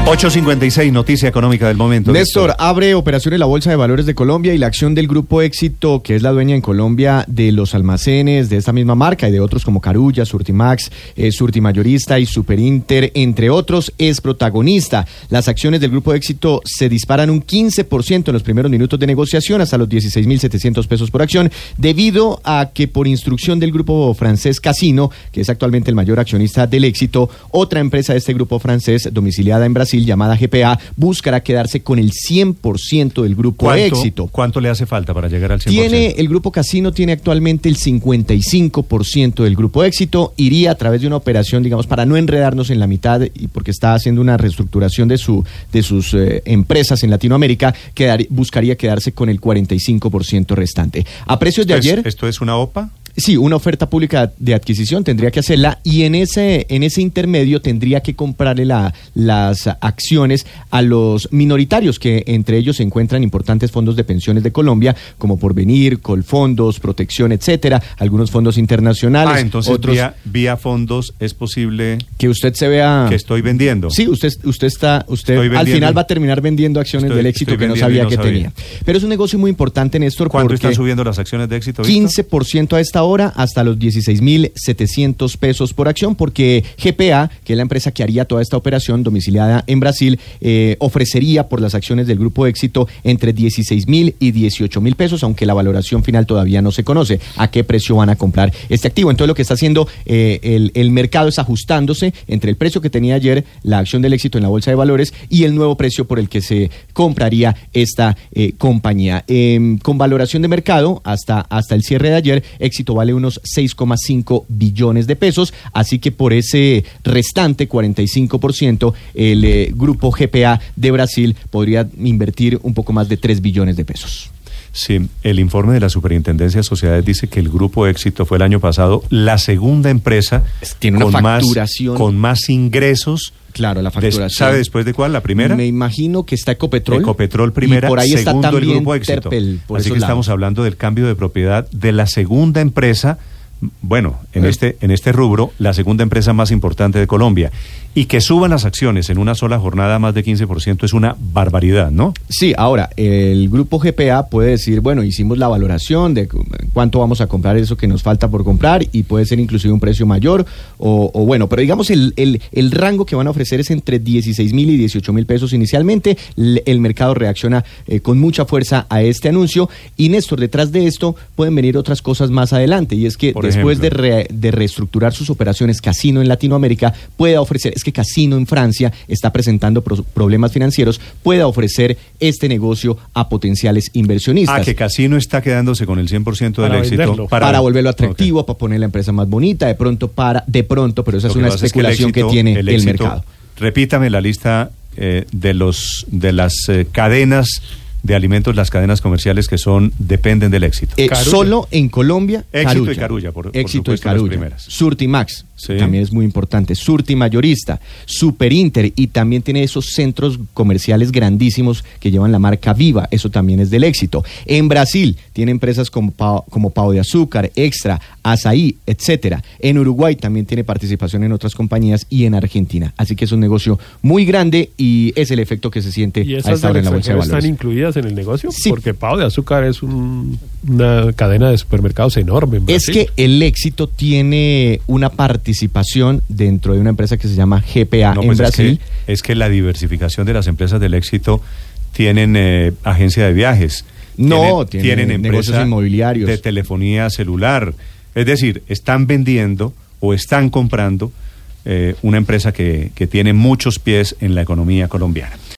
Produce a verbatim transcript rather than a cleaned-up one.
ocho cincuenta y seis, noticia económica del momento. Néstor, Néstor, abre operaciones la Bolsa de Valores de Colombia y la acción del Grupo Éxito, que es la dueña en Colombia de los almacenes de esta misma marca y de otros como Carulla, Surtimax, eh, Surtimayorista y Superinter, entre otros, es protagonista. Las acciones del Grupo Éxito se disparan un quince por ciento en los primeros minutos de negociación hasta los dieciséis mil setecientos pesos por acción, debido a que por instrucción del grupo francés Casino, que es actualmente el mayor accionista del Éxito, otra empresa de este grupo francés domiciliada en Brasil llamada G P A buscará quedarse con el cien por ciento del Grupo ¿Cuánto, Éxito. ¿Cuánto le hace falta para llegar al cien por ciento? Tiene, el Grupo Casino tiene actualmente el cincuenta y cinco por ciento del Grupo Éxito, iría a través de una operación, digamos, para no enredarnos en la mitad y porque está haciendo una reestructuración de, su, de sus eh, empresas en Latinoamérica, quedar, buscaría quedarse con el cuarenta y cinco por ciento restante. A precios de ayer... ¿Esto es una O P A? Sí, una oferta pública de adquisición tendría que hacerla y en ese en ese intermedio tendría que comprarle la, las acciones a los minoritarios, que entre ellos se encuentran importantes fondos de pensiones de Colombia, como Porvenir, Colfondos, Protección, etcétera, algunos fondos internacionales. Ah, entonces otros, vía, vía fondos es posible que usted se vea... que estoy vendiendo. Sí, usted usted está usted al final va a terminar vendiendo acciones estoy, del Éxito que no sabía no que sabía. tenía. Pero es un negocio muy importante, Néstor. ¿Cuánto están subiendo las acciones de Éxito, Víctor? quince por ciento a esta hora, hasta los dieciséis mil setecientos pesos por acción, porque G P A, que es la empresa que haría toda esta operación domiciliada en Brasil, eh, ofrecería por las acciones del Grupo Éxito entre dieciséis mil y dieciocho mil pesos, aunque la valoración final todavía no se conoce a qué precio van a comprar este activo. Entonces lo que está haciendo eh, el, el mercado es ajustándose entre el precio que tenía ayer la acción del Éxito en la Bolsa de Valores y el nuevo precio por el que se compraría esta eh, compañía. Eh, con valoración de mercado hasta, hasta el cierre de ayer, Éxito vale unos seis coma cinco billones de pesos, así que por ese restante cuarenta y cinco por ciento el eh, grupo G P A de Brasil podría invertir un poco más de tres billones de pesos. Sí, el informe de la Superintendencia de Sociedades dice que el Grupo Éxito fue el año pasado la segunda empresa Tiene una con, facturación... más, con más ingresos. Claro, la facturación. Des, ¿Sabe después de cuál? ¿La primera? Me imagino que está Ecopetrol. Ecopetrol primera, y por ahí segundo está el Grupo Éxito. Terpel, por Así que lados. estamos hablando del cambio de propiedad de la segunda empresa, bueno, en, eh. este, en este rubro, la segunda empresa más importante de Colombia. Y que suban las acciones en una sola jornada más de quince por ciento es una barbaridad, ¿no? Sí, ahora, el grupo G P A puede decir, bueno, hicimos la valoración de cuánto vamos a comprar eso que nos falta por comprar y puede ser inclusive un precio mayor o, o bueno, pero digamos el, el, el rango que van a ofrecer es entre dieciséis mil y dieciocho mil pesos inicialmente. El, el mercado reacciona eh, con mucha fuerza a este anuncio y Néstor, detrás de esto pueden venir otras cosas más adelante y es que por después de, re, de reestructurar sus operaciones Casino en Latinoamérica pueda ofrecer, es que Casino en Francia está presentando pro, problemas financieros, pueda ofrecer este negocio a potenciales inversionistas. Ah, que Casino está quedándose con el cien por ciento del para éxito. Para, para volverlo atractivo, okay. Para poner la empresa más bonita, de pronto para, de pronto, pero esa es una especulación es que, éxito, que tiene el, éxito, el mercado. Repítame la lista eh, de los de las eh, cadenas de alimentos, las cadenas comerciales que son dependen del Éxito. Eh, solo en Colombia, Éxito Carulla. y Carulla, por, Éxito por y Carulla. Las primeras. Surtimax, sí. También es muy importante. Surtimayorista, Superinter y también tiene esos centros comerciales grandísimos que llevan la marca Viva, eso también es del Éxito. En Brasil tiene empresas como Pao, como Pao de Azúcar, Extra, Azaí, etcétera. En Uruguay también tiene participación en otras compañías y en Argentina. Así que es un negocio muy grande y es el efecto que se siente a esta hora en la bolsa de valores. ¿Están incluidas en el negocio? Sí. Porque Pao de Azúcar es un, una cadena de supermercados enorme en Brasil. Es que el Éxito tiene una participación dentro de una empresa que se llama G P A no, en pues Brasil. Es que, es que la diversificación de las empresas del Éxito tienen eh, agencia de viajes. No, tienen, tienen, tienen negocios inmobiliarios. De telefonía celular. Es decir, están vendiendo o están comprando eh, una empresa que, que tiene muchos pies en la economía colombiana.